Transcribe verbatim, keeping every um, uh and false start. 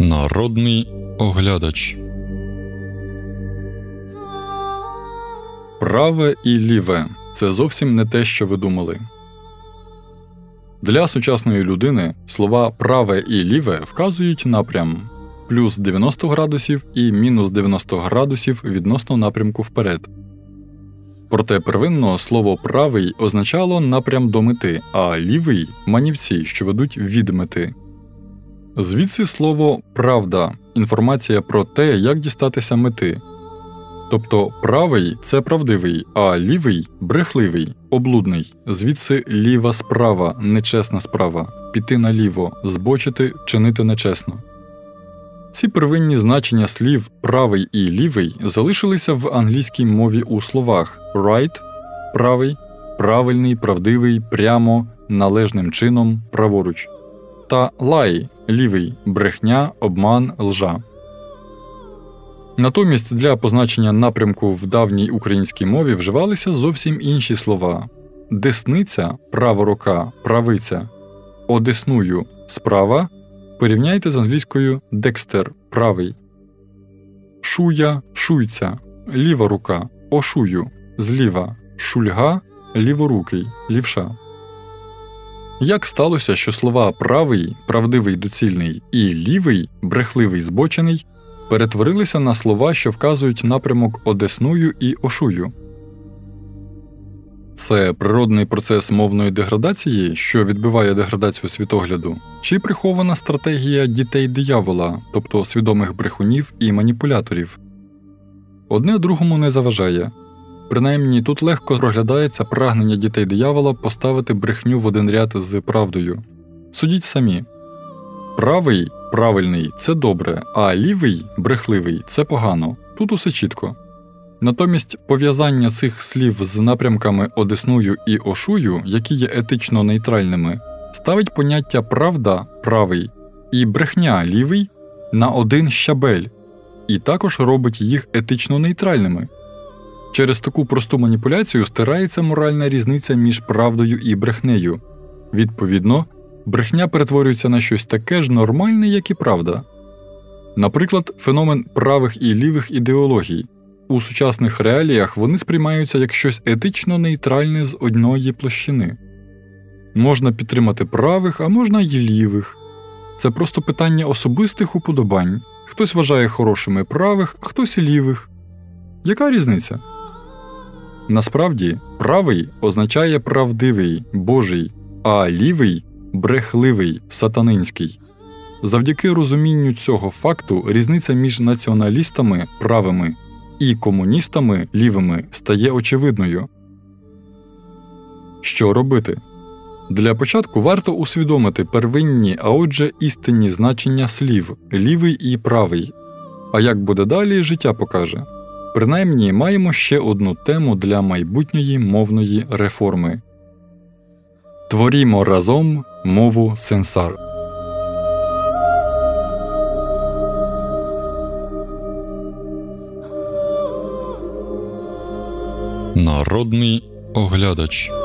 Народний оглядач. Праве і ліве – це зовсім не те, що ви думали. Для сучасної людини слова «праве» і «ліве» вказують напрям – плюс дев'яносто градусів і мінус дев'яносто градусів відносно напрямку вперед. Проте первинно слово «правий» означало напрям до мети, а «лівий» – манівці, що ведуть від мети. Звідси слово «правда» – інформація про те, як дістатися мети. Тобто правий – це правдивий, а лівий – брехливий, облудний. Звідси ліва справа – нечесна справа, піти наліво, збочити, чинити нечесно. Ці первинні значення слів «правий» і «лівий» залишилися в англійській мові у словах «right» – правий, правильний, правдивий, прямо, належним чином, праворуч, та «lie» – лівий, брехня, обман, лжа. Натомість для позначення напрямку в давній українській мові вживалися зовсім інші слова. Десниця – права рука, правиця. Одесную – справа. Порівняйте з англійською dexter – правий. Шуя – шуйця, ліва рука, ошую – зліва, шульга – ліворукий, лівша. Як сталося, що слова «правий» – правдивий, доцільний і «лівий» – брехливий, збочений – перетворилися на слова, що вказують напрямок одесную і ошую? Це природний процес мовної деградації, що відбиває деградацію світогляду, чи прихована стратегія дітей-диявола, тобто свідомих брехунів і маніпуляторів? Одне другому не заважає. Принаймні, тут легко проглядається прагнення дітей-диявола поставити брехню в один ряд з правдою. Судіть самі. Правий – правильний – це добре, а лівий – брехливий – це погано. Тут усе чітко. Натомість пов'язання цих слів з напрямками одесную і ошую, які є етично нейтральними, ставить поняття «правда» – правий і брехня – лівий на один щабель, і також робить їх етично нейтральними. Через таку просту маніпуляцію стирається моральна різниця між правдою і брехнею. Відповідно, брехня перетворюється на щось таке ж нормальне, як і правда. Наприклад, феномен правих і лівих ідеологій. У сучасних реаліях вони сприймаються як щось етично нейтральне з одної площини. Можна підтримати правих, а можна й лівих. Це просто питання особистих уподобань. Хтось вважає хорошими правих, а хтось і лівих. Яка різниця? Насправді, правий означає правдивий, божий, а лівий – брехливий, сатанинський. Завдяки розумінню цього факту різниця між націоналістами – правими і комуністами – лівими стає очевидною. Що робити? Для початку варто усвідомити первинні, а отже істинні значення слів «лівий» і «правий». А як буде далі, життя покаже. Принаймні, маємо ще одну тему для майбутньої мовної реформи. Творімо разом мову сенсар. Народний оглядач.